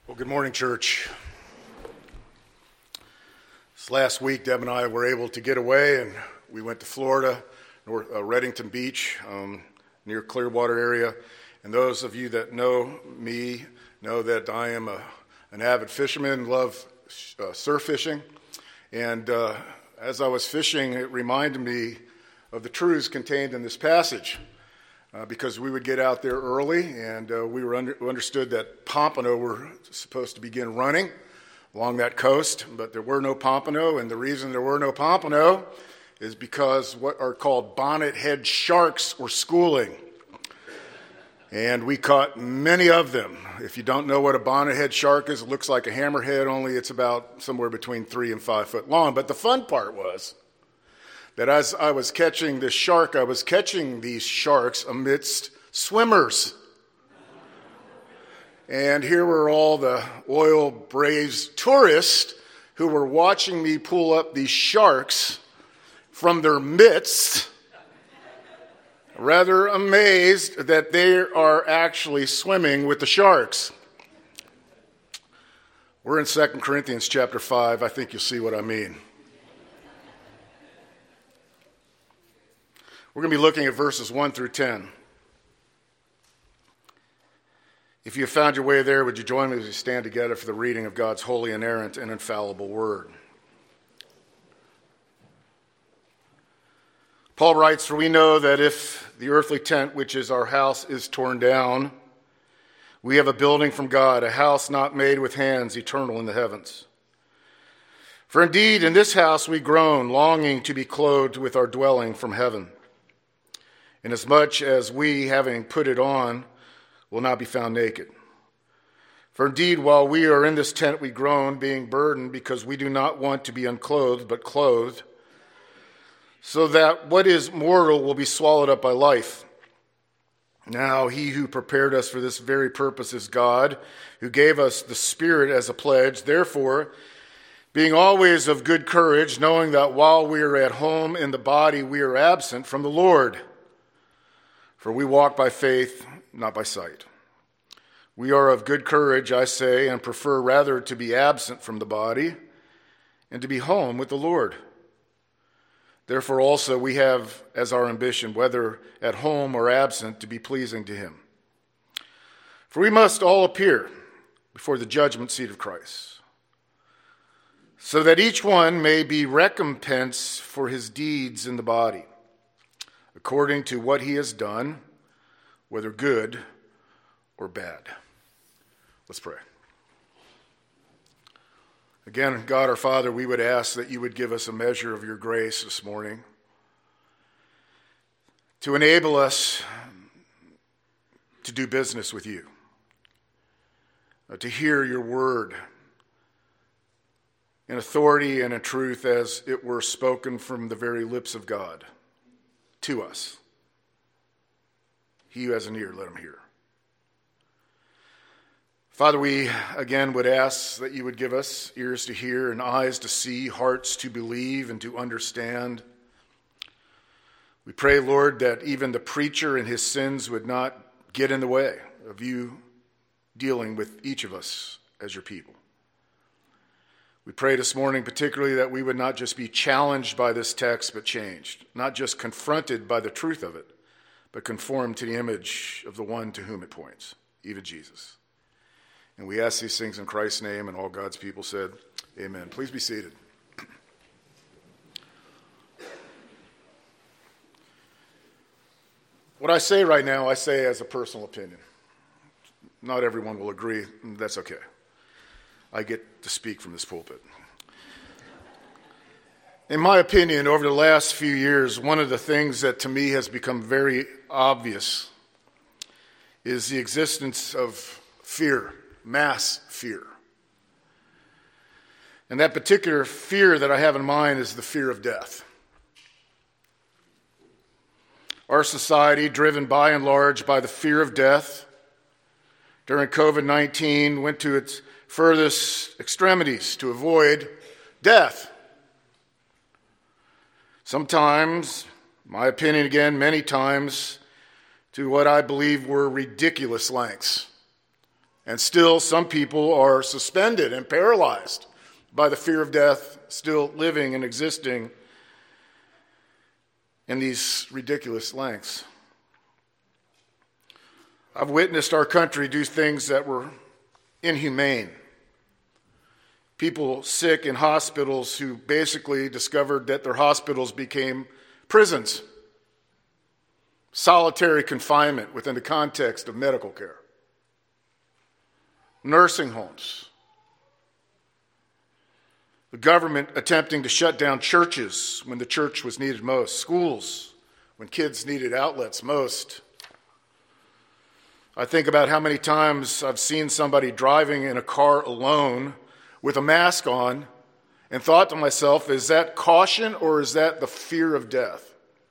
Well, good morning, church. This last week, Deb and I were able to get away, and we went to Florida, Reddington Beach, near Clearwater area. And those of you that know me know that I am an avid fisherman, love surf fishing. And as I was fishing, it reminded me of the truths contained in this passage. Because we would get out there early, and we understood that pompano were supposed to begin running along that coast, but there were no pompano, and the reason there were no pompano is because what are called bonnet-head sharks were schooling. And we caught many of them. If you don't know what a bonnet-head shark is, it looks like a hammerhead, only it's about somewhere between 3 and 5 foot long. But the fun part was that as I was catching this shark, I was catching these sharks amidst swimmers. And here were all the oil-braised tourists who were watching me pull up these sharks from their midst, rather amazed that they are actually swimming with the sharks. We're in 2 Corinthians chapter 5. I think you'll see what I mean. We're going to be looking at verses 1 through 10. If you have found your way there, would you join me as we stand together for the reading of God's holy, inerrant, and infallible word? Paul writes, "For we know that if the earthly tent, which is our house, is torn down, we have a building from God, a house not made with hands, eternal in the heavens. For indeed, in this house we groan, longing to be clothed with our dwelling from heaven. Inasmuch as we, having put it on, will not be found naked. For indeed, while we are in this tent, we groan, being burdened, because we do not want to be unclothed, but clothed, so that what is mortal will be swallowed up by life. Now he who prepared us for this very purpose is God, who gave us the Spirit as a pledge. Therefore, being always of good courage, knowing that while we are at home in the body, we are absent from the Lord. For we walk by faith, not by sight. We are of good courage, I say, and prefer rather to be absent from the body and to be home with the Lord. Therefore also we have as our ambition, whether at home or absent, to be pleasing to him. For we must all appear before the judgment seat of Christ, so that each one may be recompensed for his deeds in the body, according to what he has done, whether good or bad." Let's pray. Again, God our Father, we would ask that you would give us a measure of your grace this morning to enable us to do business with you, to hear your word in authority and in truth as it were spoken from the very lips of God to us. He who has an ear, let him hear. Father, we again would ask that you would give us ears to hear and eyes to see, hearts to believe and to understand. We pray, Lord, that even the preacher and his sins would not get in the way of you dealing with each of us as your people. We pray this morning particularly that we would not just be challenged by this text, but changed. Not just confronted by the truth of it, but conformed to the image of the one to whom it points, even Jesus. And we ask these things in Christ's name, and all God's people said, amen. Please be seated. What I say right now, I say as a personal opinion. Not everyone will agree, and that's okay. I get to speak from this pulpit. In my opinion, over the last few years, one of the things that to me has become very obvious is the existence of fear, mass fear. And that particular fear that I have in mind is the fear of death. Our society, driven by and large by the fear of death, during COVID-19 went to its furthest extremities to avoid death. Sometimes, my opinion again, many times, to what I believe were ridiculous lengths. And still, some people are suspended and paralyzed by the fear of death, still living and existing in these ridiculous lengths. I've witnessed our country do things that were inhumane. People sick in hospitals who basically discovered that their hospitals became prisons, solitary confinement within the context of medical care, nursing homes, the government attempting to shut down churches when the church was needed most, schools when kids needed outlets most. I think about how many times I've seen somebody driving in a car alone with a mask on and thought to myself, is that caution or is that the fear of death?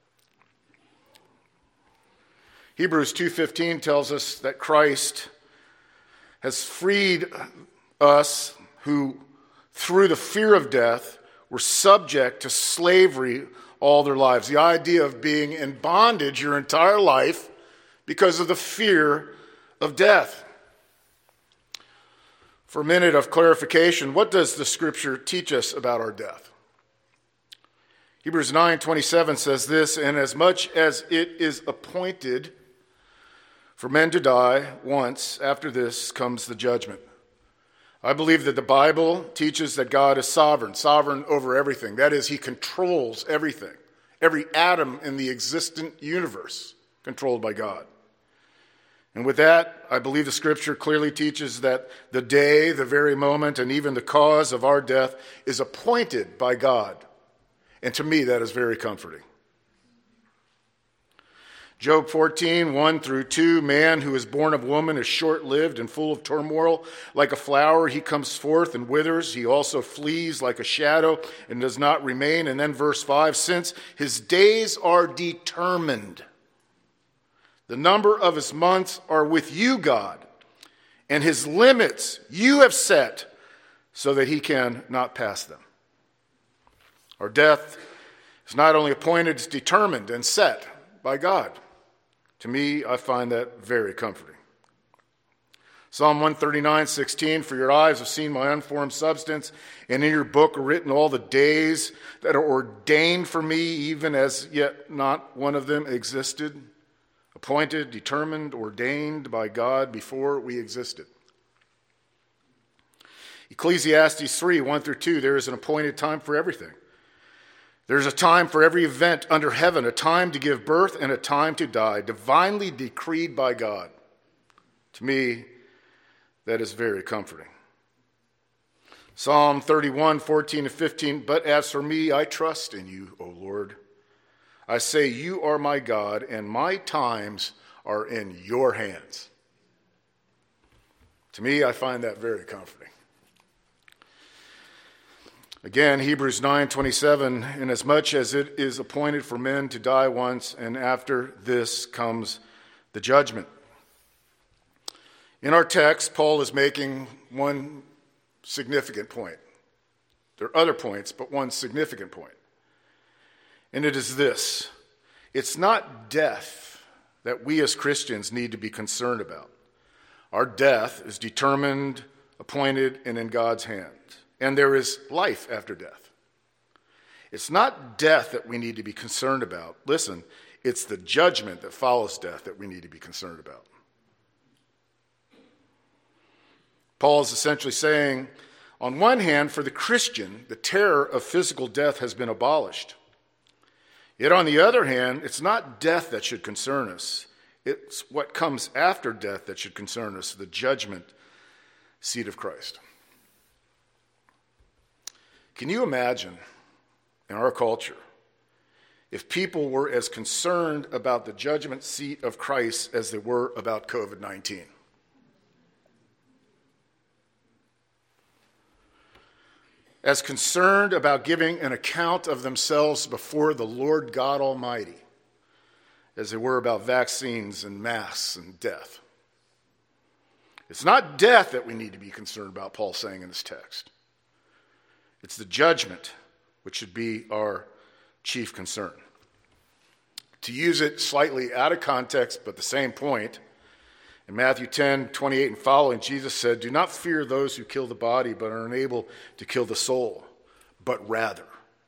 Hebrews 2:15 tells us that Christ has freed us who, through the fear of death, were subject to slavery all their lives. The idea of being in bondage your entire life because of the fear of death. For a minute of clarification, what does the scripture teach us about our death? Hebrews 9:27 says this, "And as much as it is appointed for men to die once, after this comes the judgment." I believe that the Bible teaches that God is sovereign over everything. That is, he controls everything. Every atom in the existent universe controlled by God. And with that, I believe the scripture clearly teaches that the day, the very moment, and even the cause of our death is appointed by God. And to me, that is very comforting. Job 14:1-2, "Man who is born of woman is short-lived and full of turmoil. Like a flower, he comes forth and withers. He also flees like a shadow and does not remain." And then verse 5, "Since his days are determined, the number of his months are with you, God, and his limits you have set so that he can not pass them." Our death is not only appointed, it's determined and set by God. To me, I find that very comforting. Psalm 139:16, "For your eyes have seen my unformed substance, and in your book are written all the days that are ordained for me, even as yet not one of them existed." Appointed, determined, ordained by God before we existed. Ecclesiastes 3:1-2, "There is an appointed time for everything. There's a time for every event under heaven, a time to give birth and a time to die, divinely decreed by God." To me, that is very comforting. Psalm 31:14-15, "But as for me, I trust in you, O Lord. I say, you are my God, and my times are in your hands." To me, I find that very comforting. Again, Hebrews 9:27, "Inasmuch as it is appointed for men to die once, and after this comes the judgment." In our text, Paul is making one significant point. There are other points, but one significant point. And it is this: it's not death that we as Christians need to be concerned about. Our death is determined, appointed, and in God's hands. And there is life after death. It's not death that we need to be concerned about. Listen, it's the judgment that follows death that we need to be concerned about. Paul is essentially saying, on one hand, for the Christian, the terror of physical death has been abolished. Yet on the other hand, it's not death that should concern us. It's what comes after death that should concern us, the judgment seat of Christ. Can you imagine in our culture if people were as concerned about the judgment seat of Christ as they were about COVID-19? As concerned about giving an account of themselves before the Lord God Almighty as they were about vaccines and masks and death. It's not death that we need to be concerned about, Paul's saying in this text. It's the judgment which should be our chief concern. To use it slightly out of context, but the same point, In Matthew 10:28 and following, Jesus said, "Do not fear those who kill the body, but are unable to kill the soul, but rather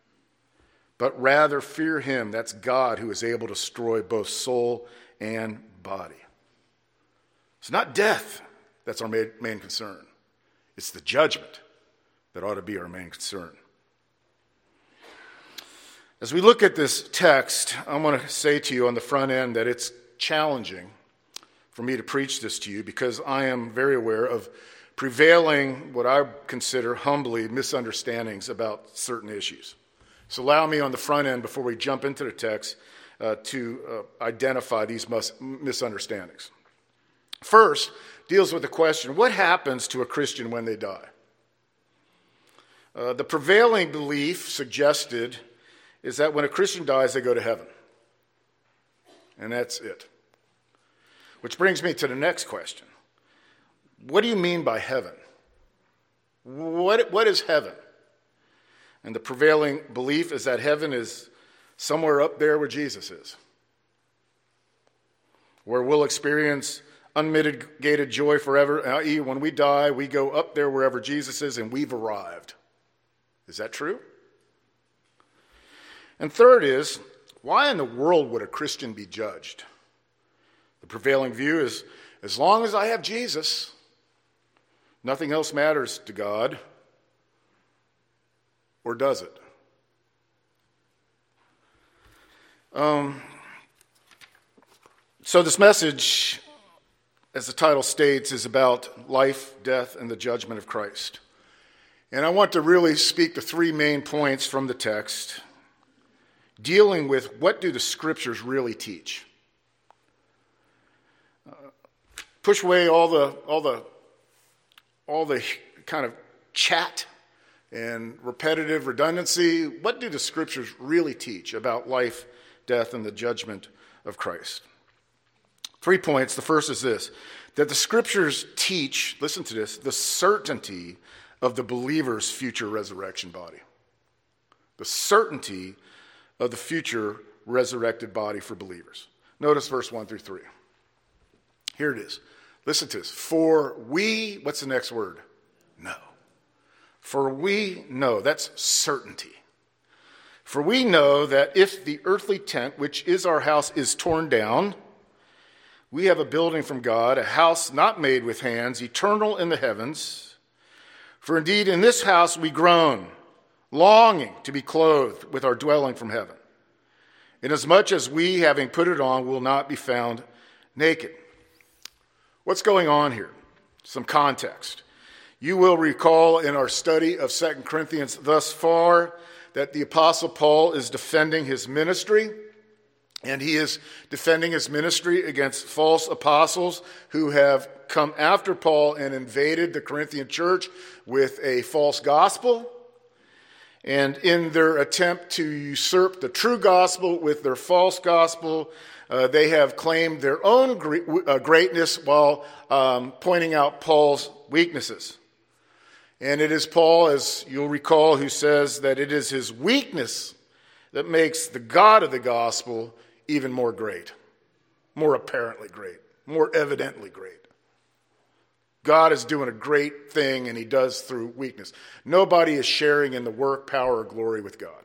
fear him," that's God, "who is able to destroy both soul and body." It's not death that's our main concern. It's the judgment that ought to be our main concern. As we look at this text, I want to say to you on the front end that it's challenging for me to preach this to you because I am very aware of prevailing, what I consider humbly, misunderstandings about certain issues. So allow me on the front end, before we jump into the text, to identify these misunderstandings. First, deals with the question, what happens to a Christian when they die? The prevailing belief suggested is that when a Christian dies, they go to heaven. And that's it. Which brings me to the next question. What do you mean by heaven? What is heaven? And the prevailing belief is that heaven is somewhere up there where Jesus is, where we'll experience unmitigated joy forever, i.e., when we die, we go up there wherever Jesus is and we've arrived. Is that true? And third is, why in the world would a Christian be judged? The prevailing view is, as long as I have Jesus, nothing else matters to God. Or does it? So this message, as the title states, is about life, death, and the judgment of Christ. And I want to really speak to three main points from the text, dealing with what do the scriptures really teach. Push away all the kind of chat and repetitive redundancy. What do the scriptures really teach about life, death, and the judgment of Christ? 3 points. The first is this, that the scriptures teach, listen to this, the certainty of the believer's future resurrection body. The certainty of the future resurrected body for believers. Notice verse 1 through 3. Here it is. Listen to this. For we, what's the next word? Know. For we know, that's certainty. For we know that if the earthly tent, which is our house, is torn down, we have a building from God, a house not made with hands, eternal in the heavens. For indeed in this house we groan, longing to be clothed with our dwelling from heaven, inasmuch as we, having put it on, will not be found naked. What's going on here? Some context. You will recall in our study of 2 Corinthians thus far that the Apostle Paul is defending his ministry, and he is defending his ministry against false apostles who have come after Paul and invaded the Corinthian church with a false gospel. And in their attempt to usurp the true gospel with their false gospel, they have claimed their own greatness while pointing out Paul's weaknesses. And it is Paul, as you'll recall, who says that it is his weakness that makes the God of the gospel even more great, more apparently great, more evidently great. God is doing a great thing, and he does through weakness. Nobody is sharing in the work, power, or glory with God.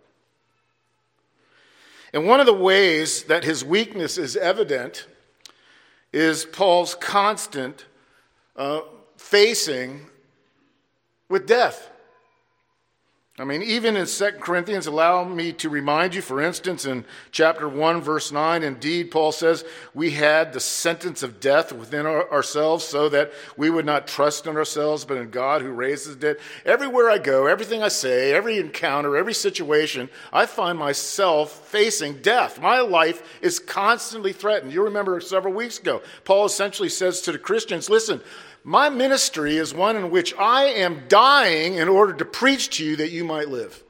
And one of the ways that his weakness is evident is Paul's constant facing with death. I mean, even in 2 Corinthians, allow me to remind you, for instance, in chapter 1, verse 9, indeed, Paul says, we had the sentence of death within ourselves so that we would not trust in ourselves, but in God who raises the dead. Everywhere I go, everything I say, every encounter, every situation, I find myself facing death. My life is constantly threatened. You remember several weeks ago, Paul essentially says to the Christians, listen, my ministry is one in which I am dying in order to preach to you that you might live.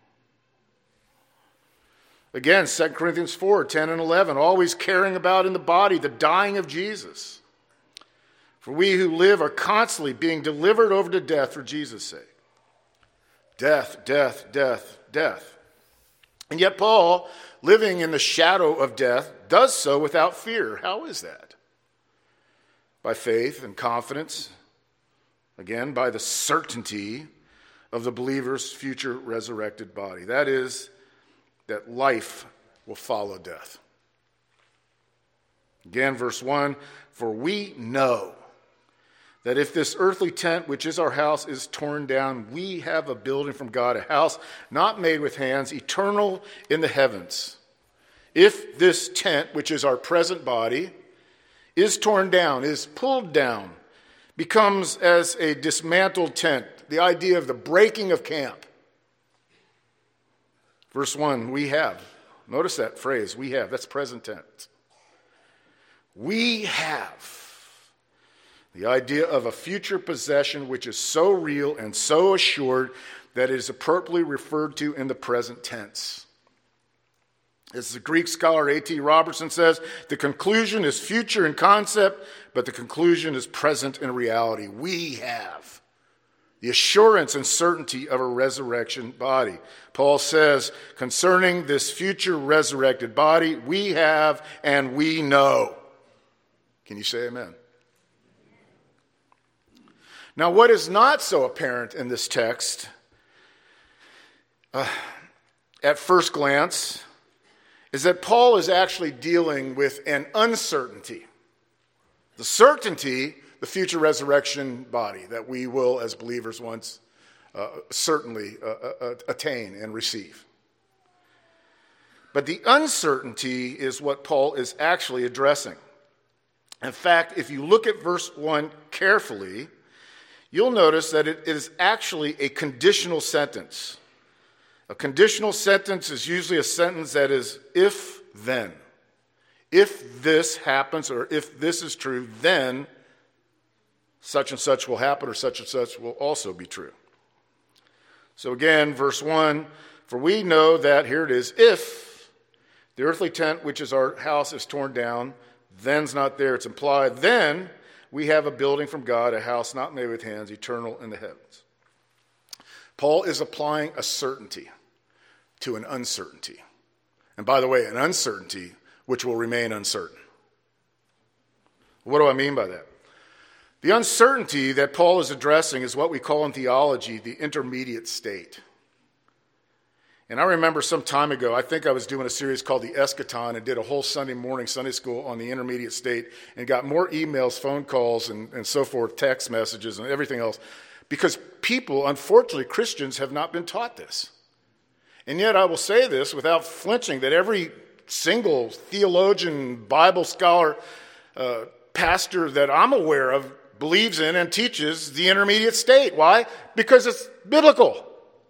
Again, 2 Corinthians 4, 10 and 11, always caring about in the body the dying of Jesus. For we who live are constantly being delivered over to death for Jesus' sake. Death, death, death, death. And yet Paul, living in the shadow of death, does so without fear. How is that? by faith and confidence, again, by the certainty of the believer's future resurrected body. That is, that life will follow death. Again, verse 1, for we know that if this earthly tent, which is our house, is torn down, we have a building from God, a house not made with hands, eternal in the heavens. If this tent, which is our present body, is torn down, is pulled down, becomes as a dismantled tent, the idea of the breaking of camp. Verse 1, we have. Notice that phrase, we have. That's present tense. We have. The idea of a future possession which is so real and so assured that it is appropriately referred to in the present tense. As the Greek scholar A.T. Robertson says, the conclusion is future in concept, but the conclusion is present in reality. We have the assurance and certainty of a resurrection body. Paul says, concerning this future resurrected body, we have and we know. Can you say amen? Now, what is not so apparent in this text, at first glance, is that Paul is actually dealing with an uncertainty. The certainty, the future resurrection body that we will, as believers, once certainly attain and receive. But the uncertainty is what Paul is actually addressing. In fact, if you look at verse 1 carefully, you'll notice that it is actually a conditional sentence. A conditional sentence is usually a sentence that is if then. If this happens or if this is true, then such and such will happen or such and such will also be true. So again, verse 1, for we know that, here it is, if the earthly tent, which is our house, is torn down, then's not there, it's implied, then we have a building from God, a house not made with hands, eternal in the heavens. Paul is applying a certainty to an uncertainty. And by the way, an uncertainty which will remain uncertain. What do I mean by that? The uncertainty that Paul is addressing is what we call in theology the intermediate state. And I remember some time ago, I think I was doing a series called The Eschaton and did a whole Sunday morning Sunday school on the intermediate state and got more emails, phone calls, and so forth, text messages and everything else. Because people, unfortunately, Christians, have not been taught this. And yet I will say this without flinching, that every single theologian, Bible scholar, pastor that I'm aware of believes in and teaches the intermediate state. Why? Because it's biblical.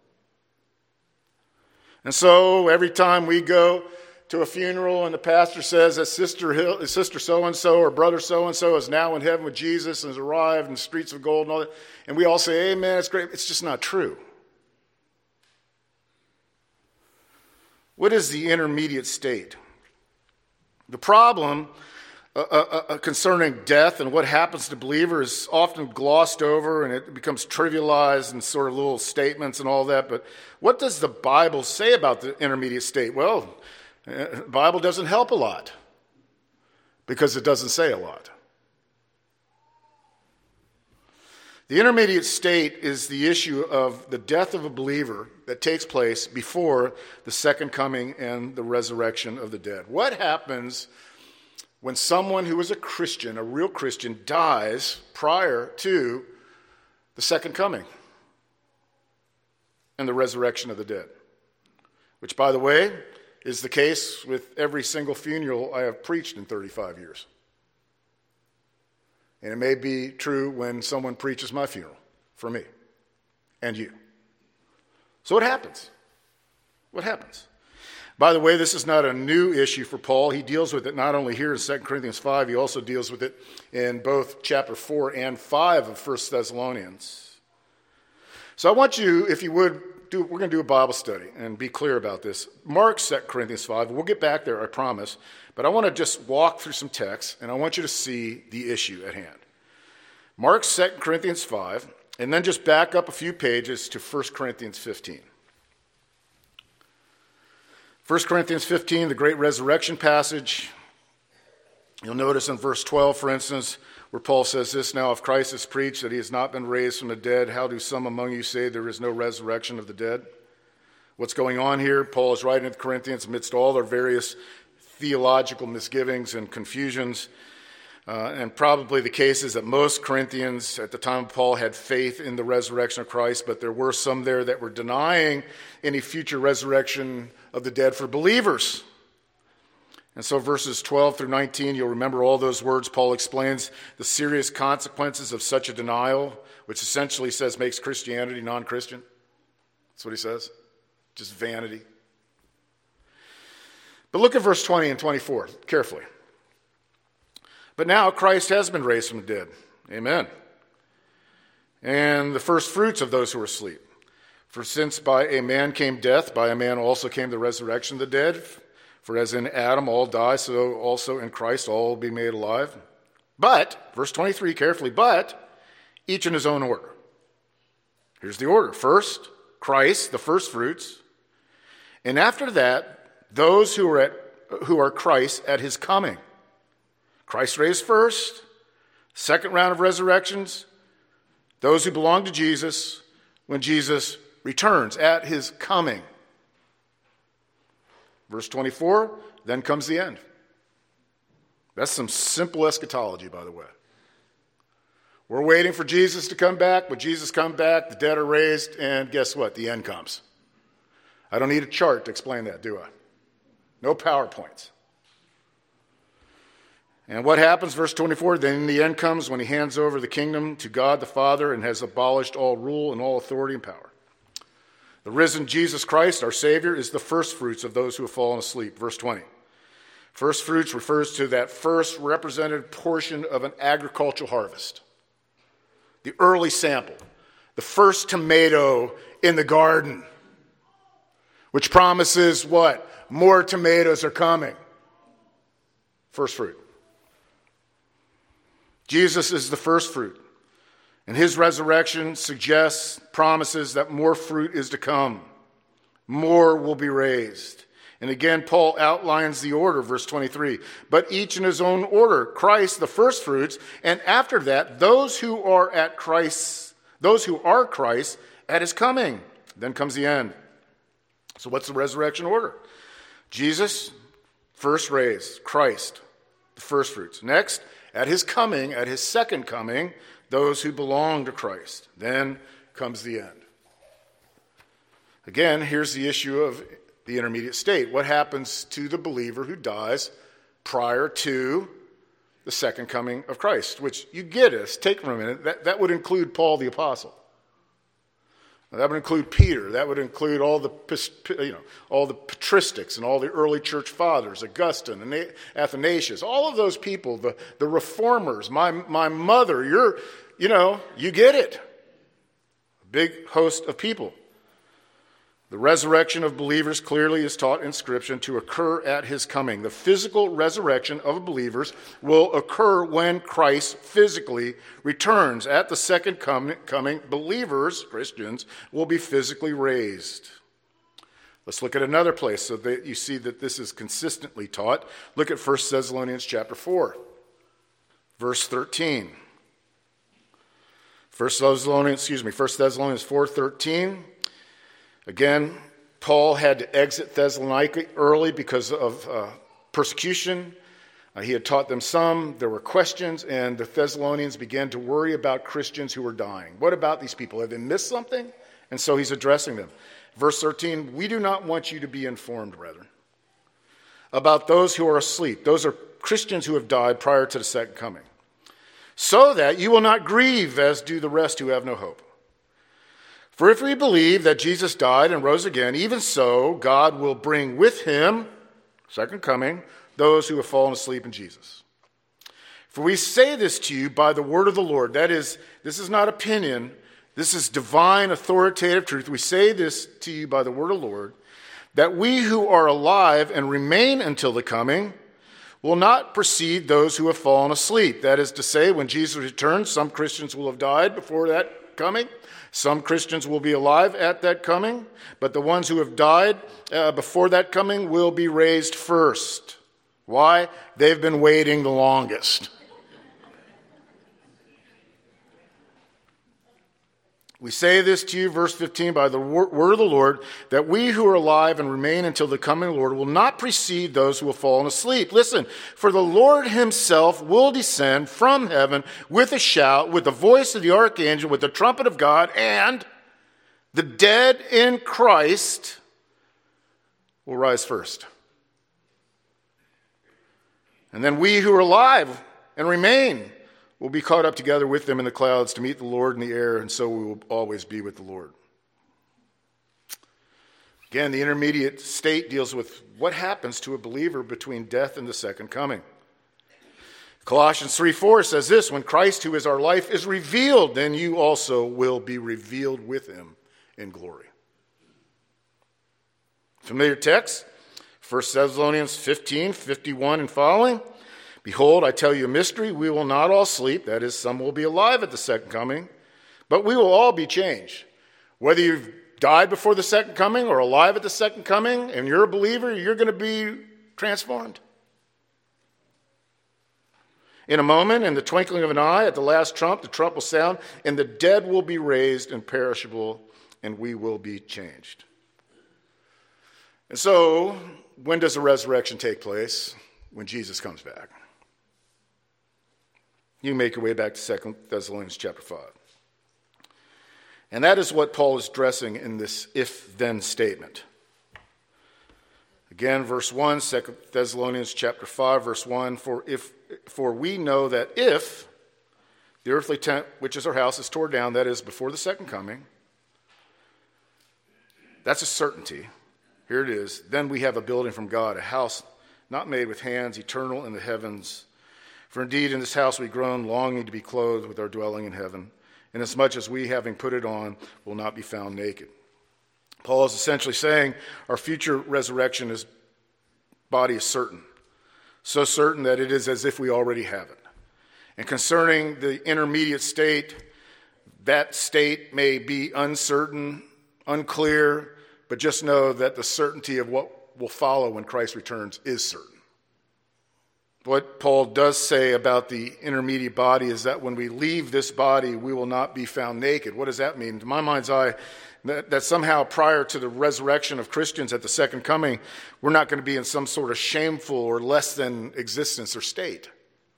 And so every time we go to a funeral and the pastor says that sister so-and-so or brother so-and-so is now in heaven with Jesus and has arrived in the streets of gold and all that, and we all say, amen, it's great. It's just not true. What is the intermediate state? The problem concerning death and what happens to believers is often glossed over and it becomes trivialized in sort of little statements and all that. But what does the Bible say about the intermediate state? Well, the Bible doesn't help a lot because it doesn't say a lot. The intermediate state is the issue of the death of a believer that takes place before the second coming and the resurrection of the dead. What happens when someone who is a Christian, a real Christian, dies prior to the second coming and the resurrection of the dead? Which, by the way, is the case with every single funeral I have preached in 35 years. And it may be true when someone preaches my funeral for me and you. So what happens? What happens? By the way, this is not a new issue for Paul. He deals with it not only here in 2 Corinthians 5, he also deals with it in both chapter 4 and 5 of 1 Thessalonians. So I want you, if you would, we're going to do a Bible study and be clear about this. Mark 2 Corinthians 5. We'll get back there, I promise. But I want to just walk through some text, and I want you to see the issue at hand. Mark 2 Corinthians 5, and then just back up a few pages to 1 Corinthians 15. 1 Corinthians 15, the great resurrection passage. You'll notice in verse 12, for instance, where Paul says this, "Now if Christ is preached that he has not been raised from the dead, how do some among you say there is no resurrection of the dead?" What's going on here? Paul is writing to the Corinthians amidst all their various theological misgivings and confusions. And probably the case is that most Corinthians at the time of Paul had faith in the resurrection of Christ, but there were some there that were denying any future resurrection of the dead for believers. And so verses 12 through 19, you'll remember all those words. Paul explains the serious consequences of such a denial, which essentially says makes Christianity non-Christian. That's what he says. Just vanity. But look at verse 20 and 24 carefully. "But now Christ has been raised from the dead." Amen. "And the first fruits of those who are asleep. For since by a man came death, by a man also came the resurrection of the dead. For as in Adam all die, so also in Christ all will be made alive. But," verse 23 carefully, "but each in his own order." Here's the order. First, Christ, the first fruits. And after that, those who are Christ at his coming. Christ raised first, second round of resurrections, those who belong to Jesus when Jesus returns at his coming. Verse 24, then comes the end. That's some simple eschatology, by the way. We're waiting for Jesus to come back. When Jesus comes back, the dead are raised, and guess what? The end comes. I don't need a chart to explain that, do I? No PowerPoints. And what happens, verse 24, then the end comes when he hands over the kingdom to God the Father and has abolished all rule and all authority and power. The risen Jesus Christ, our Savior, is the first fruits of those who have fallen asleep. Verse 20. First fruits refers to that first represented portion of an agricultural harvest. The early sample. The first tomato in the garden. Which promises what? More tomatoes are coming. First fruit. Jesus is the first fruit. And his resurrection suggests, promises that more fruit is to come. More will be raised. And again, Paul outlines the order, verse 23. But each in his own order. Christ, the first fruits. And after that, those who are Christ at his coming. Then comes the end. So what's the resurrection order? Jesus, first raised. Christ, the first fruits. Next, at his coming, at his second coming, those who belong to Christ. Then comes the end. Again, here's the issue of the intermediate state. What happens to the believer who dies prior to the second coming of Christ? Which, you get it, take for a minute, that would include Paul the Apostle. That would include Peter. That would include all the patristics and all the early church fathers, Augustine and Athanasius, all of those people, the reformers, my mother, you get it. A big host of people. The resurrection of believers clearly is taught in Scripture to occur at his coming. The physical resurrection of believers will occur when Christ physically returns. At the second coming, believers, Christians, will be physically raised. Let's look at another place so that you see that this is consistently taught. Look at 1 Thessalonians chapter 4, verse 13. 1 Thessalonians 4:13. Again, Paul had to exit Thessalonica early because of persecution. He had taught them some. There were questions, and the Thessalonians began to worry about Christians who were dying. What about these people? Have they missed something? And so he's addressing them. Verse 13, we do not want you to be informed, brethren, about those who are asleep. Those are Christians who have died prior to the second coming, so that you will not grieve as do the rest who have no hope. For if we believe that Jesus died and rose again, even so God will bring with him, second coming, those who have fallen asleep in Jesus. For we say this to you by the word of the Lord. That is, this is not opinion. This is divine authoritative truth. We say this to you by the word of the Lord, that we who are alive and remain until the coming will not precede those who have fallen asleep. That is to say, when Jesus returns, some Christians will have died before that coming. Some Christians will be alive at that coming, but the ones who have died before that coming will be raised first. Why? They've been waiting the longest. We say this to you, verse 15, by the word of the Lord, that we who are alive and remain until the coming of the Lord will not precede those who have fallen asleep. Listen, for the Lord himself will descend from heaven with a shout, with the voice of the archangel, with the trumpet of God, and the dead in Christ will rise first. And then we who are alive and remain will be caught up together with them in the clouds to meet the Lord in the air, and so we will always be with the Lord. Again, the intermediate state deals with what happens to a believer between death and the second coming. Colossians 3:4 says this, when Christ, who is our life, is revealed, then you also will be revealed with him in glory. Familiar text, 1 Thessalonians 15:51 and following. Behold, I tell you a mystery, we will not all sleep, that is, some will be alive at the second coming, but we will all be changed. Whether you've died before the second coming or alive at the second coming, and you're a believer, you're going to be transformed. In a moment, in the twinkling of an eye, at the last trump, the trump will sound, and the dead will be raised imperishable, and we will be changed. And so, when does the resurrection take place? When Jesus comes back. You make your way back to 2 Thessalonians chapter 5. And that is what Paul is addressing in this if-then statement. Again, verse 1, 2 Thessalonians chapter 5, verse 1, For we know that if the earthly tent, which is our house, is torn down, that is, before the second coming, that's a certainty. Here it is. Then we have a building from God, a house not made with hands, eternal in the heavens. For indeed in this house we groan, longing to be clothed with our dwelling in heaven, inasmuch as we, having put it on, will not be found naked. Paul is essentially saying our future resurrection body is certain. So certain that it is as if we already have it. And concerning the intermediate state, that state may be uncertain, unclear, but just know that the certainty of what will follow when Christ returns is certain. What Paul does say about the intermediate body is that when we leave this body, we will not be found naked. What does that mean? To my mind's eye, that somehow prior to the resurrection of Christians at the second coming, we're not going to be in some sort of shameful or less than existence or state.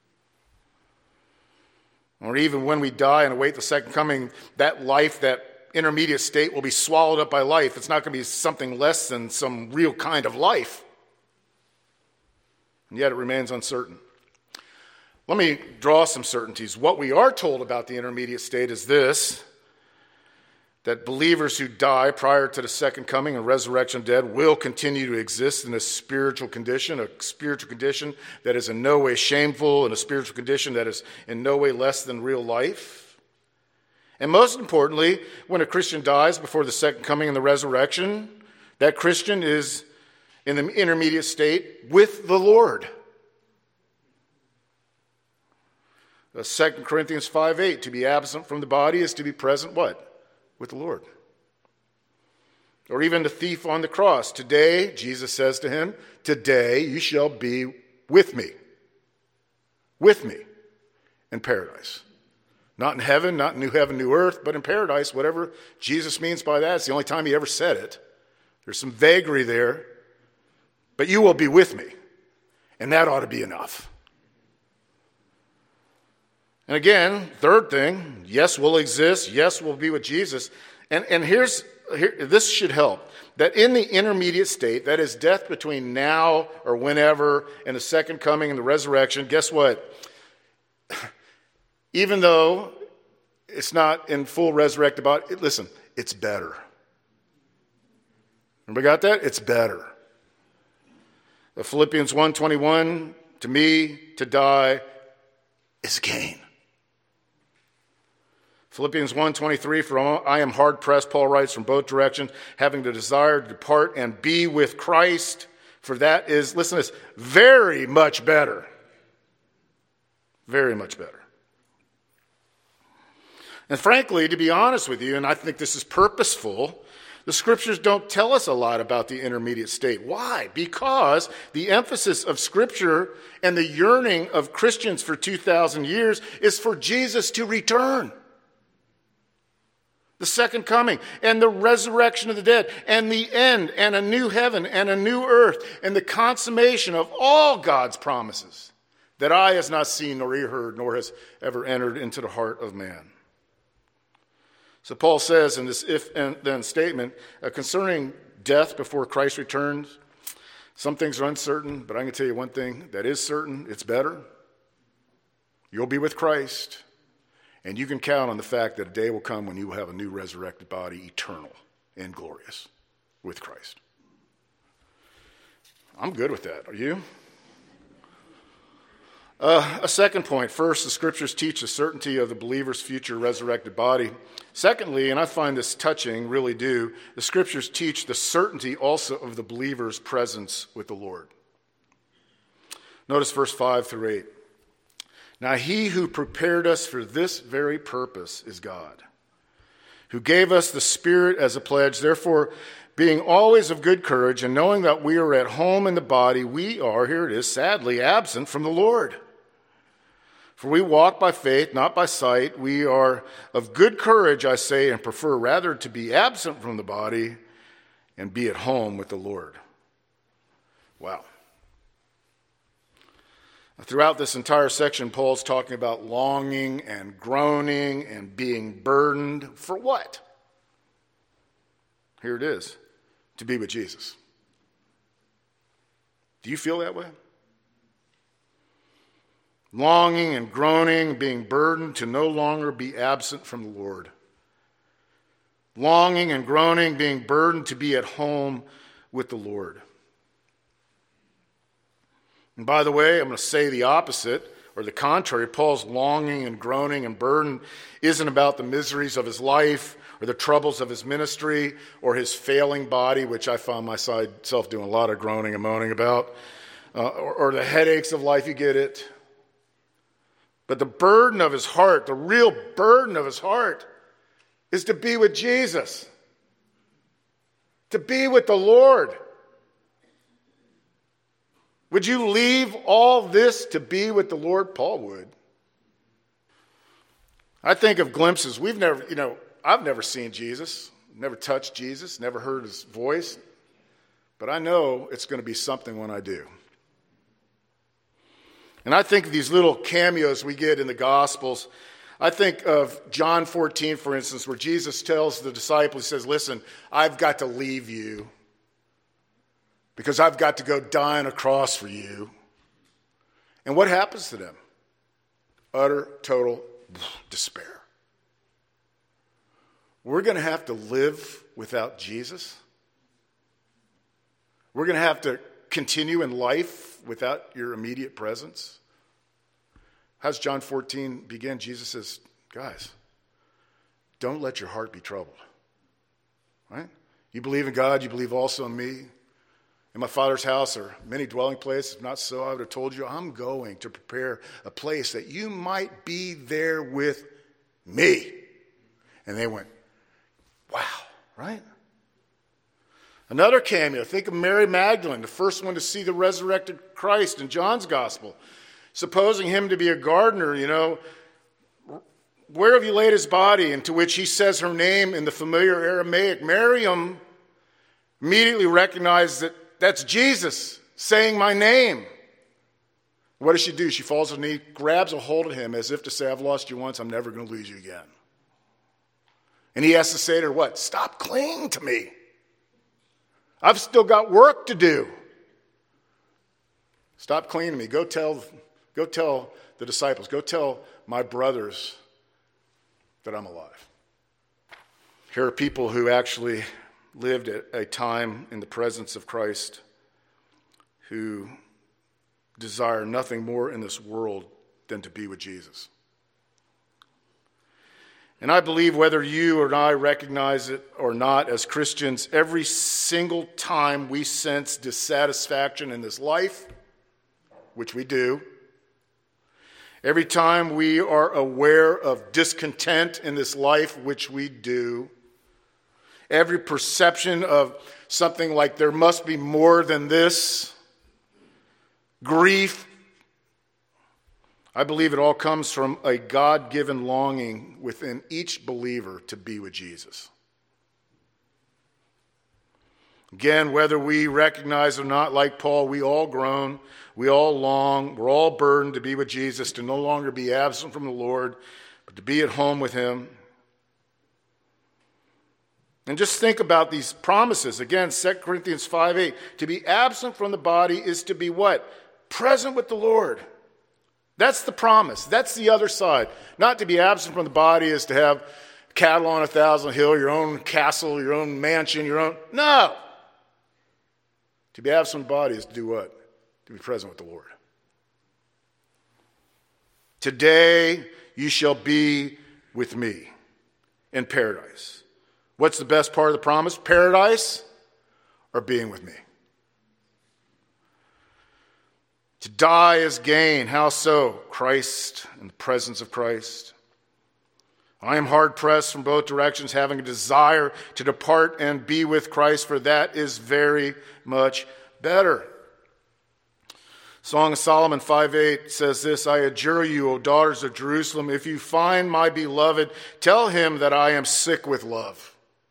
Or even when we die and await the second coming, that life, that intermediate state will be swallowed up by life. It's not going to be something less than some real kind of life. And yet it remains uncertain. Let me draw some certainties. What we are told about the intermediate state is this, that believers who die prior to the second coming and resurrection of the dead will continue to exist in a spiritual condition that is in no way shameful, and a spiritual condition that is in no way less than real life. And most importantly, when a Christian dies before the second coming and the resurrection, that Christian is in the intermediate state with the Lord. 2 Corinthians 5:8, to be absent from the body is to be present, what? With the Lord. Or even the thief on the cross. Today, Jesus says to him, today you shall be with me in paradise. Not in heaven, not in new heaven, new earth, but in paradise, whatever Jesus means by that. It's the only time he ever said it. There's some vagary there. But you will be with me, and that ought to be enough. And again, third thing, yes, we'll exist. Yes, we'll be with Jesus. And this should help. That in the intermediate state, that is death between now or whenever and the second coming and the resurrection, guess what? Even though it's not in full resurrected body, listen, it's better. Everybody got that? It's better. Philippians 1:21, to me, to die is gain. Philippians 1:23, for I am hard-pressed, Paul writes, from both directions, having the desire to depart and be with Christ, for that is, listen to this, very much better. Very much better. And frankly, to be honest with you, and I think this is purposeful, the scriptures don't tell us a lot about the intermediate state. Why? Because the emphasis of scripture and the yearning of Christians for 2,000 years is for Jesus to return. the second coming, and the resurrection of the dead, and the end, and a new heaven, and a new earth, and the consummation of all God's promises that eye has not seen, nor ear heard, nor has ever entered into the heart of man. So Paul says in this if and then statement, concerning death before Christ returns, some things are uncertain, but I can tell you one thing that is certain, it's better. You'll be with Christ. And you can count on the fact that a day will come when you will have a new resurrected body, eternal and glorious, with Christ. I'm good with that. Are you? A second point. First, the Scriptures teach the certainty of the believer's future resurrected body. Secondly, and I find this touching, really do, the Scriptures teach the certainty also of the believer's presence with the Lord. Notice verse 5 through 8. Now he who prepared us for this very purpose is God, who gave us the Spirit as a pledge. Therefore, being always of good courage and knowing that we are at home in the body, we are, here it is, sadly absent from the Lord. For we walk by faith, not by sight. We are of good courage, I say, and prefer rather to be absent from the body and be at home with the Lord. Wow. Throughout this entire section, Paul's talking about longing and groaning and being burdened. For what? Here it is, to be with Jesus. Do you feel that way? Longing and groaning, being burdened to no longer be absent from the Lord. Longing and groaning, being burdened to be at home with the Lord. And by the way, I'm going to say the opposite, or the contrary. Paul's longing and groaning and burden isn't about the miseries of his life or the troubles of his ministry or his failing body, which I found myself doing a lot of groaning and moaning about, or the headaches of life, you get it. But the burden of his heart, the real burden of his heart, is to be with Jesus, to be with the Lord. Would you leave all this to be with the Lord? Paul would. I think of glimpses. I've never seen Jesus, never touched Jesus, never heard his voice, but I know it's going to be something when I do. And I think of these little cameos we get in the Gospels. I think of John 14, for instance, where Jesus tells the disciples, he says, listen, I've got to leave you because I've got to go die on a cross for you. And what happens to them? Utter, total despair. We're going to have to live without Jesus. We're going to have to continue in life without your immediate presence. How's John 14 begin? Jesus says, guys, don't let your heart be troubled. Right? You believe in God, you believe also in me. In my Father's house are many dwelling places. If not so, I would have told you I'm going to prepare a place that you might be there with me. And they went, wow, right? Another cameo, think of Mary Magdalene, the first one to see the resurrected Christ in John's gospel. Supposing him to be a gardener, where have you laid his body? And to which he says her name in the familiar Aramaic. Miriam immediately recognized that that's Jesus saying my name. What does she do? She falls on her knee, grabs a hold of him as if to say, I've lost you once, I'm never going to lose you again. And he has to say to her, what? Stop clinging to me. I've still got work to do. Stop clinging to me. Go tell the disciples, go tell my brothers that I'm alive. Here are people who actually lived at a time in the presence of Christ who desire nothing more in this world than to be with Jesus. And I believe whether you or I recognize it or not as Christians, every single time we sense dissatisfaction in this life, which we do, every time we are aware of discontent in this life, which we do, every perception of something like there must be more than this, grief, I believe it all comes from a God-given longing within each believer to be with Jesus. Again, whether we recognize it or not, like Paul, we all groan, we all long, we're all burdened to be with Jesus, to no longer be absent from the Lord, but to be at home with him. And just think about these promises. Again, 2 Corinthians 5:8. To be absent from the body is to be what? Present with the Lord. That's the promise. That's the other side. Not to be absent from the body is to have cattle on 1,000 hill, your own castle, your own mansion, your own... No! To be absent from the body is to do what? To be present with the Lord. Today you shall be with me in paradise. What's the best part of the promise? Paradise or being with me? To die is gain. How so? Christ, in the presence of Christ. I am hard-pressed from both directions, having a desire to depart and be with Christ, for that is very much better. Song of Solomon 5:8 says this, I adjure you, O daughters of Jerusalem, if you find my beloved, tell him that I am sick with love.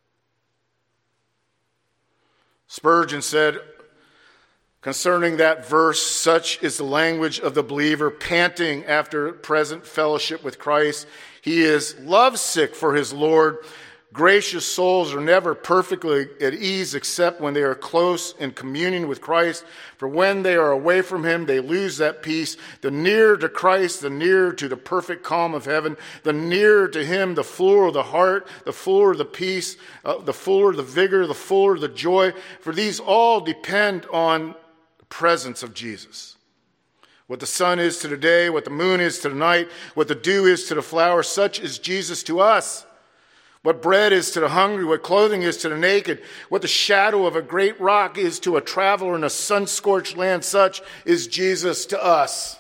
Spurgeon said concerning that verse, such is the language of the believer panting after present fellowship with Christ. He is lovesick for his Lord. Gracious souls are never perfectly at ease except when they are close in communion with Christ. For when they are away from him, they lose that peace. The nearer to Christ, the nearer to the perfect calm of heaven. The nearer to him, the fuller the heart, the fuller the peace, the fuller the vigor, the fuller the joy. For these all depend on the presence of Jesus. What the sun is to the day, what the moon is to the night, what the dew is to the flower, such is Jesus to us. What bread is to the hungry, what clothing is to the naked, what the shadow of a great rock is to a traveler in a sun-scorched land, such is Jesus to us.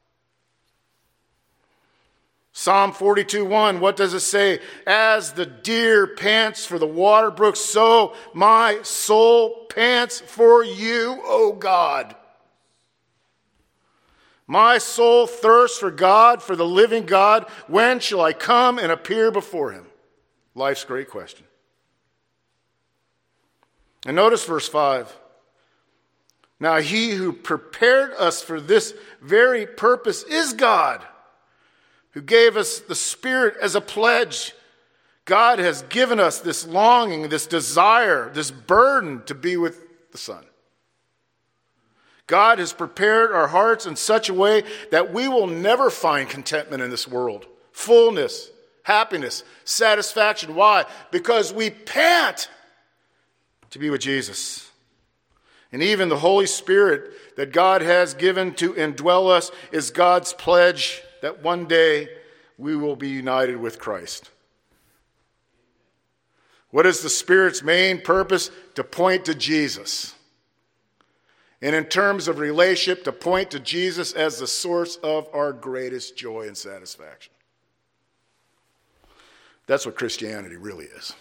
Psalm 42:1, what does it say? As the deer pants for the water brooks, so my soul pants for you, O God. My soul thirsts for God, for the living God. When shall I come and appear before him? Life's great question. And notice verse 5. Now he who prepared us for this very purpose is God, who gave us the Spirit as a pledge. God has given us this longing, this desire, this burden to be with the Son. God has prepared our hearts in such a way that we will never find contentment in this world, fullness, happiness, satisfaction. Why? Because we pant to be with Jesus. And even the Holy Spirit that God has given to indwell us is God's pledge that one day we will be united with Christ. What is the Spirit's main purpose? To point to Jesus. And in terms of relationship, to point to Jesus as the source of our greatest joy and satisfaction. That's what Christianity really is.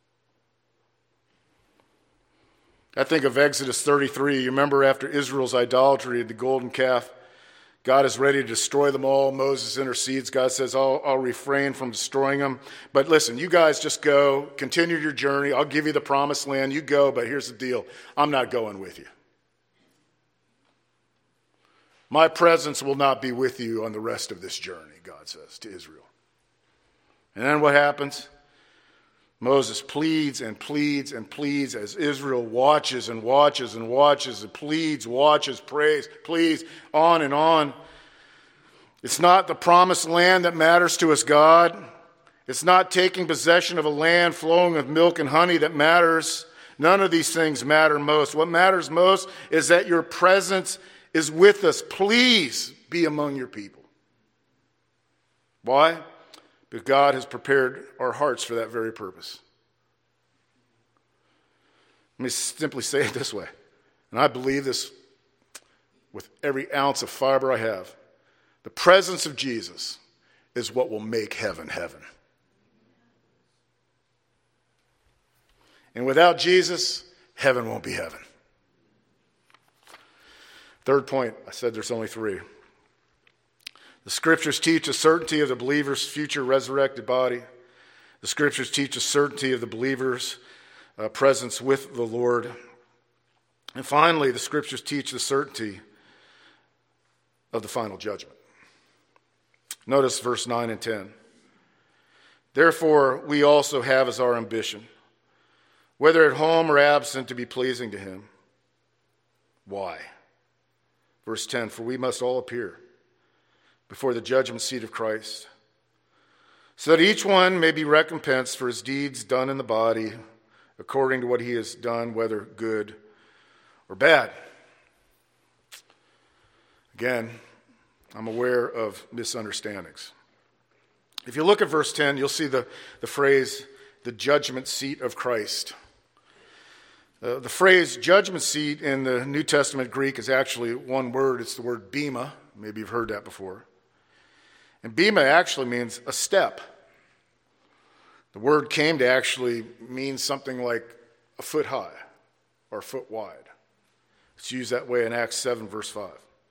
I think of Exodus 33. You remember after Israel's idolatry, the golden calf, God is ready to destroy them all. Moses intercedes. God says, I'll refrain from destroying them. But listen, you guys just go, continue your journey. I'll give you the promised land. You go, but here's the deal. I'm not going with you. My presence will not be with you on the rest of this journey, God says to Israel. And then what happens? Moses pleads and pleads and pleads as Israel watches and watches and watches and pleads, watches, prays, pleads, on and on. It's not the promised land that matters to us, God. It's not taking possession of a land flowing with milk and honey that matters. None of these things matter most. What matters most is that your presence is with us. Please be among your people. Why? Because God has prepared our hearts for that very purpose. Let me simply say it this way, and I believe this with every ounce of fiber I have. The presence of Jesus is what will make heaven heaven. And without Jesus, heaven won't be heaven. Third point, I said there's only three. The Scriptures teach a certainty of the believer's future resurrected body. The Scriptures teach a certainty of the believer's presence with the Lord. And finally, the Scriptures teach the certainty of the final judgment. Notice verse 9 and 10. Therefore, we also have as our ambition, whether at home or absent, to be pleasing to him. Why? Verse 10, for we must all appear before the judgment seat of Christ, so that each one may be recompensed for his deeds done in the body, according to what he has done, whether good or bad. Again, I'm aware of misunderstandings. If you look at verse 10, you'll see the phrase, the judgment seat of Christ. The phrase judgment seat in the New Testament Greek is actually one word. It's the word bema. Maybe you've heard that before. And bema actually means a step. The word came to actually mean something like a foot high or a foot wide. It's used that way in Acts 7, verse 5.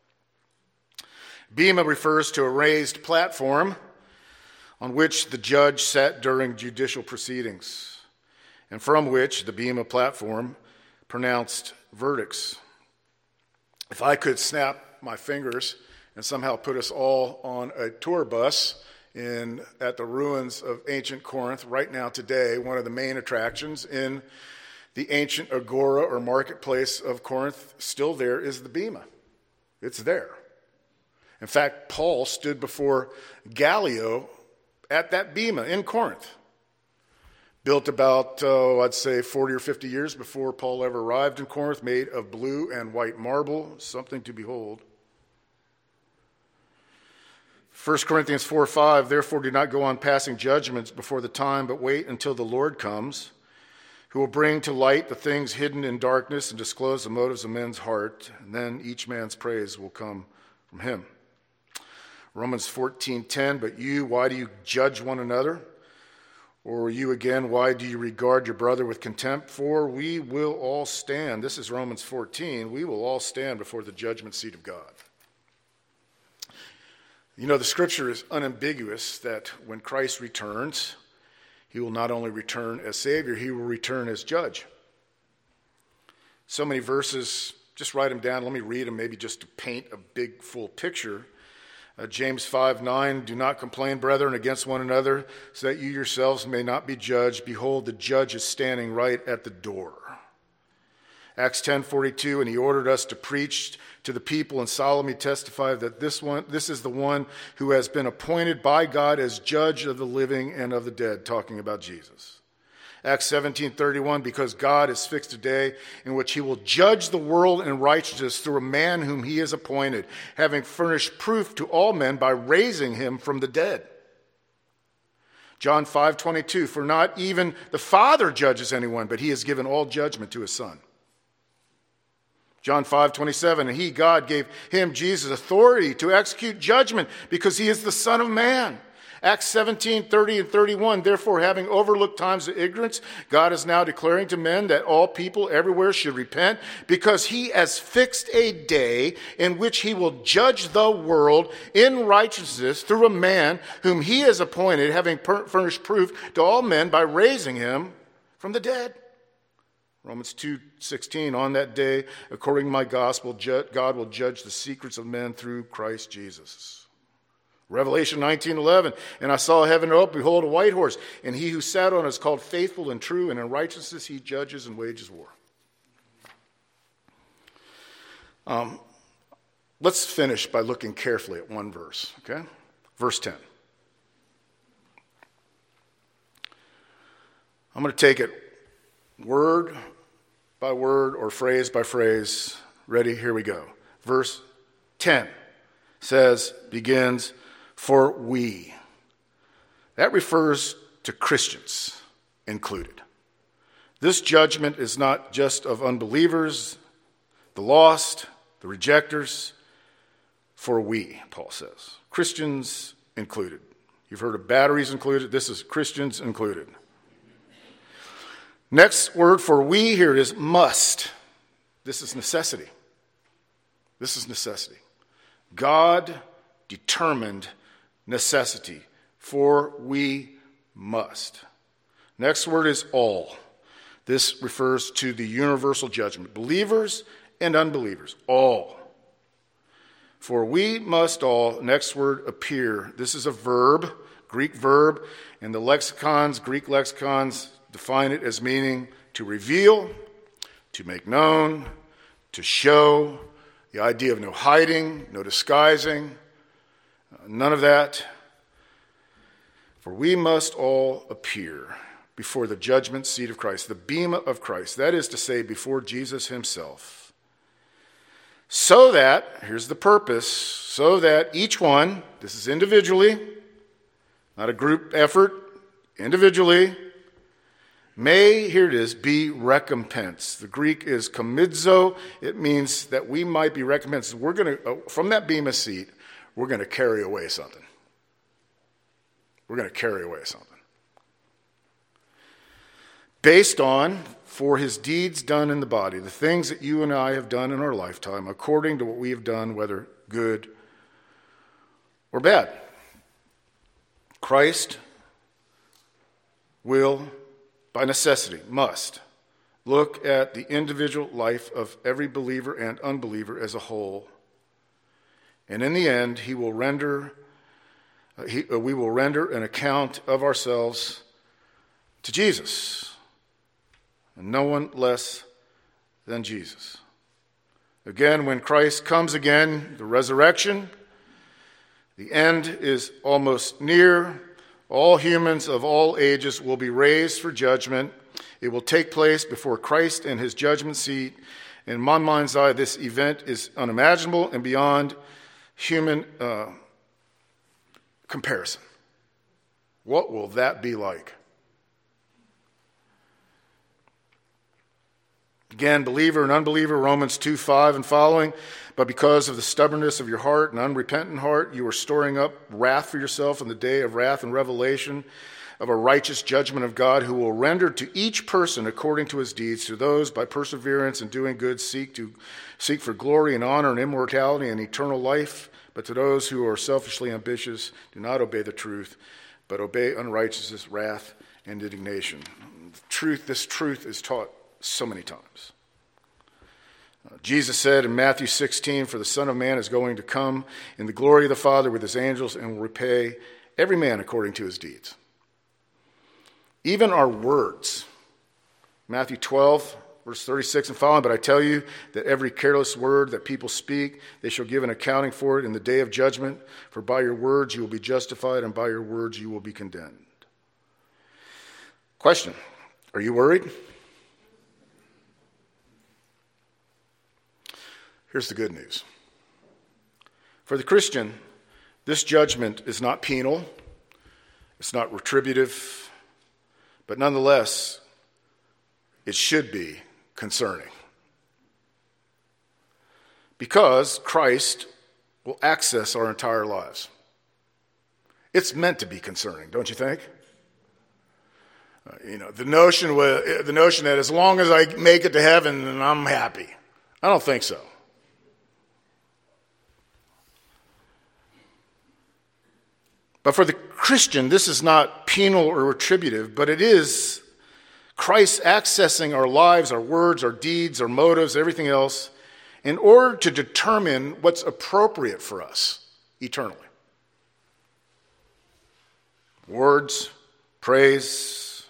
Bema refers to a raised platform on which the judge sat during judicial proceedings, and from which the bema platform pronounced verdicts. If I could snap my fingers and somehow put us all on a tour bus at the ruins of ancient Corinth right now today, one of the main attractions in the ancient agora or marketplace of Corinth, still there is the bema. It's there. In fact, Paul stood before Gallio at that bema in Corinth, built about, I'd say 40 or 50 years before Paul ever arrived in Corinth, made of blue and white marble, something to behold. 1 Corinthians 4:5, therefore do not go on passing judgments before the time, but wait until the Lord comes, who will bring to light the things hidden in darkness and disclose the motives of men's heart, and then each man's praise will come from him. Romans 14:10, but you, why do you judge one another? Or you again, why do you regard your brother with contempt? For we will all stand, this is Romans 14, we will all stand before the judgment seat of God. You know, the scripture is unambiguous that when Christ returns, he will not only return as Savior, he will return as judge. So many verses, just write them down. Let me read them, maybe just to paint a big, full picture. James 5:9, do not complain, brethren, against one another, so that you yourselves may not be judged. Behold, the judge is standing right at the door. Acts 10:42, and he ordered us to preach to the people and solemnly testify that this is the one who has been appointed by God as judge of the living and of the dead, talking about Jesus. Acts 17:31, because God has fixed a day in which he will judge the world in righteousness through a man whom he has appointed, having furnished proof to all men by raising him from the dead. John 5:22, for not even the Father judges anyone, but he has given all judgment to his Son. John 5:27, and he, God, gave him, Jesus, authority to execute judgment because he is the Son of Man. Acts 17:30 and 31, therefore, having overlooked times of ignorance, God is now declaring to men that all people everywhere should repent, because he has fixed a day in which he will judge the world in righteousness through a man whom he has appointed, having furnished proof to all men by raising him from the dead. Romans 2:16, on that day, according to my gospel, God will judge the secrets of men through Christ Jesus. Revelation 19:11, and I saw heaven open, behold, a white horse, and he who sat on it is called Faithful and True, and in righteousness he judges and wages war. Let's finish by looking carefully at one verse, okay? Verse 10. I'm going to take it word by word or phrase by phrase. Ready? Here we go. Verse 10 begins, for we. That refers to Christians included. This judgment is not just of unbelievers, the lost, the rejectors. For we, Paul says. Christians included. You've heard of batteries included. This is Christians included. Next word for we here is must. This is necessity. This is necessity. God determined necessity. For we must. Next word is all. This refers to the universal judgment. Believers and unbelievers, all. For we must all, next word, appear. This is a verb, Greek verb, and the lexicons, Greek lexicons, define it as meaning to reveal, to make known, to show, the idea of no hiding, no disguising, none of that. For we must all appear before the judgment seat of Christ, the bema of Christ, that is to say, before Jesus himself. So that, here's the purpose, so that each one, this is individually, not a group effort, individually, may, here it is, be recompensed. The Greek is komidzo. It means that we might be recompensed. We're going to, from that bema seat, we're going to carry away something. We're going to carry away something. Based on, for his deeds done in the body, the things that you and I have done in our lifetime, according to what we have done, whether good or bad. Christ will, by necessity, must look at the individual life of every believer and unbeliever as a whole. And in the end, we will render an account of ourselves to Jesus. And no one less than Jesus. Again, when Christ comes again, the resurrection, the end is almost near. All humans of all ages will be raised for judgment. It will take place before Christ and his judgment seat. In my mind's eye, this event is unimaginable and beyond human comparison. What will that be like? Again, believer and unbeliever, Romans 2:5 and following. But because of the stubbornness of your heart and unrepentant heart, you are storing up wrath for yourself in the day of wrath and revelation of a righteous judgment of God, who will render to each person according to his deeds. To those by perseverance and doing good seek for glory and honor and immortality and eternal life. But to those who are selfishly ambitious, do not obey the truth, but obey unrighteousness, wrath, and indignation. This truth is taught so many times. Jesus said in Matthew 16, for the Son of Man is going to come in the glory of the Father with his angels and will repay every man according to his deeds. Even our words, Matthew 12, verse 36 and following, but I tell you that every careless word that people speak, they shall give an accounting for it in the day of judgment. For by your words you will be justified, and by your words you will be condemned. Question, are you worried? Here's the good news. For the Christian, this judgment is not penal, it's not retributive, but nonetheless, it should be concerning. Because Christ will access our entire lives. It's meant to be concerning, don't you think? The notion that as long as I make it to heaven, then I'm happy. I don't think so. But for the Christian, this is not penal or retributive, but it is Christ accessing our lives, our words, our deeds, our motives, everything else, in order to determine what's appropriate for us eternally. Words, praise.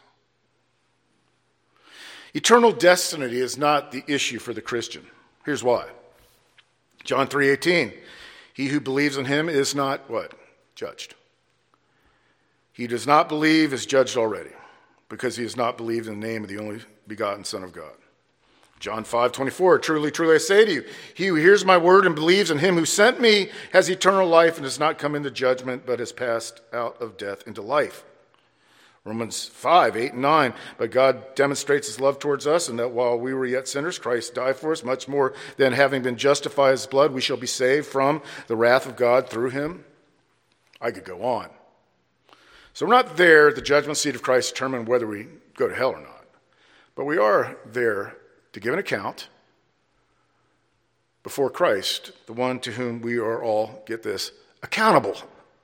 Eternal destiny is not the issue for the Christian. Here's why. John 3:18, he who believes in him is not what? Judged. He does not believe is judged already, because he has not believed in the name of the only begotten Son of God. John 5:24, truly, truly I say to you, he who hears my word and believes in him who sent me has eternal life and does not come into judgment, but has passed out of death into life. Romans 5:8 and 9, but God demonstrates his love towards us, and that while we were yet sinners, Christ died for us, much more than having been justified by his blood, we shall be saved from the wrath of God through him. I could go on. So we're not there at the judgment seat of Christ to determine whether we go to hell or not. But we are there to give an account before Christ, the one to whom we are all, get this, accountable.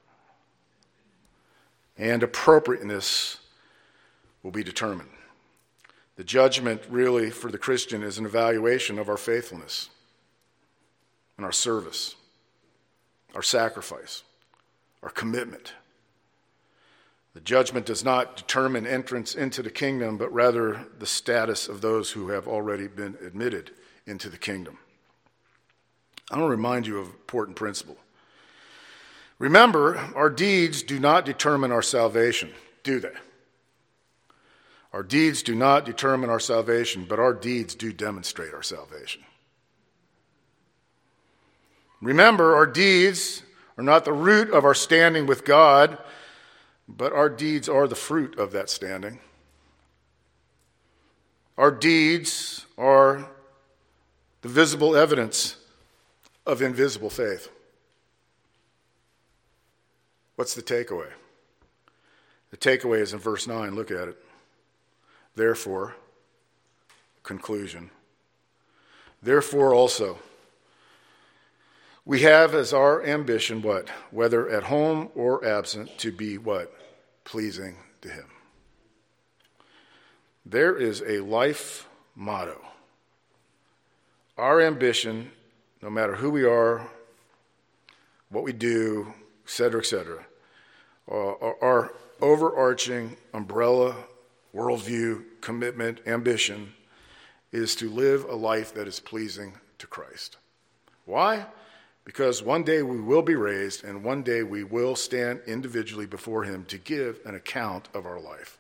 And appropriateness will be determined. The judgment really for the Christian is an evaluation of our faithfulness and our service, our sacrifice, our commitment. The judgment does not determine entrance into the kingdom, but rather the status of those who have already been admitted into the kingdom. I want to remind you of an important principle. Remember, our deeds do not determine our salvation, do they? Our deeds do not determine our salvation, but our deeds do demonstrate our salvation. Remember, our deeds are not the root of our standing with God, but our deeds are the fruit of that standing. Our deeds are the visible evidence of invisible faith. What's the takeaway? The takeaway is in verse 9. Look at it. Therefore, conclusion. Therefore also, we have as our ambition what? Whether at home or absent, to be what? Pleasing to him. There is a life motto. Our ambition, no matter who we are, what we do, etc., our overarching umbrella, worldview, commitment, ambition is to live a life that is pleasing to Christ. Why? Because one day we will be raised, and one day we will stand individually before him to give an account of our life.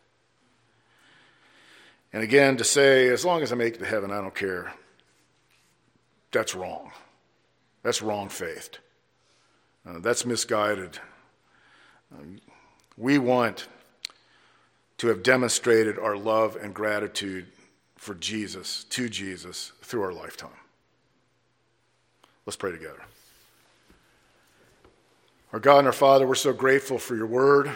And again, to say, as long as I make it to heaven, I don't care, that's wrong. That's wrong-faithed. That's misguided. We want to have demonstrated our love and gratitude for Jesus, to Jesus, through our lifetime. Let's pray together. Our God and our Father, we're so grateful for your word.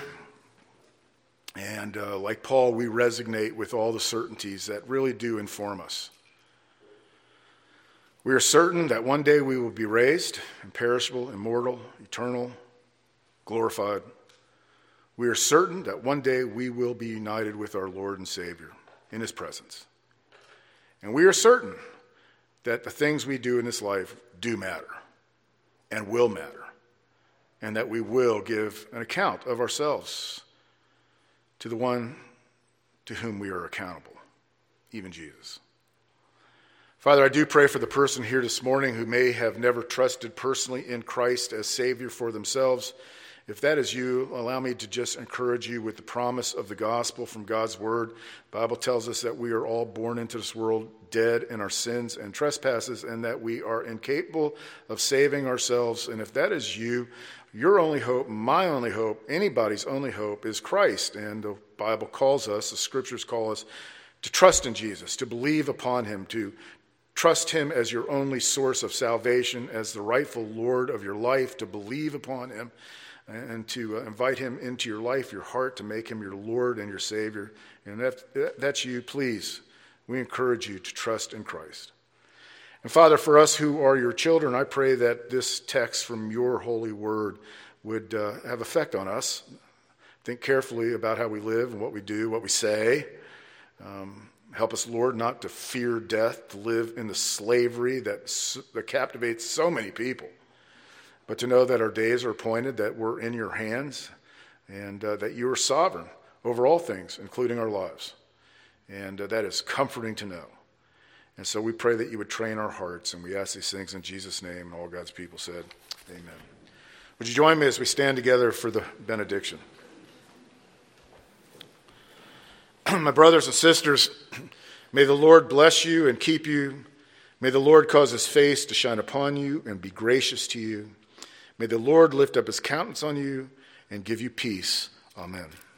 And like Paul, we resonate with all the certainties that really do inform us. We are certain that one day we will be raised, imperishable, immortal, eternal, glorified. We are certain that one day we will be united with our Lord and Savior in his presence. And we are certain that the things we do in this life do matter and will matter, and that we will give an account of ourselves to the one to whom we are accountable, even Jesus. Father, I do pray for the person here this morning who may have never trusted personally in Christ as Savior for themselves. If that is you, allow me to just encourage you with the promise of the gospel from God's word. The Bible tells us that we are all born into this world dead in our sins and trespasses, and that we are incapable of saving ourselves. And if that is you, your only hope, my only hope, anybody's only hope is Christ. And the Bible calls us, the scriptures call us, to trust in Jesus, to believe upon him, to trust him as your only source of salvation, as the rightful Lord of your life, to believe upon him, and to invite him into your life, your heart, to make him your Lord and your Savior. And that's you, please. We encourage you to trust in Christ. And Father, for us who are your children, I pray that this text from your holy word would have effect on us. Think carefully about how we live and what we do, what we say. Help us, Lord, not to fear death, to live in the slavery that captivates so many people, but to know that our days are appointed, that we're in your hands, and that you are sovereign over all things, including our lives. And that is comforting to know. And so we pray that you would train our hearts, and we ask these things in Jesus' name. And all God's people said, amen. Would you join me as we stand together for the benediction? My brothers and sisters, may the Lord bless you and keep you. May the Lord cause his face to shine upon you and be gracious to you. May the Lord lift up his countenance on you and give you peace. Amen.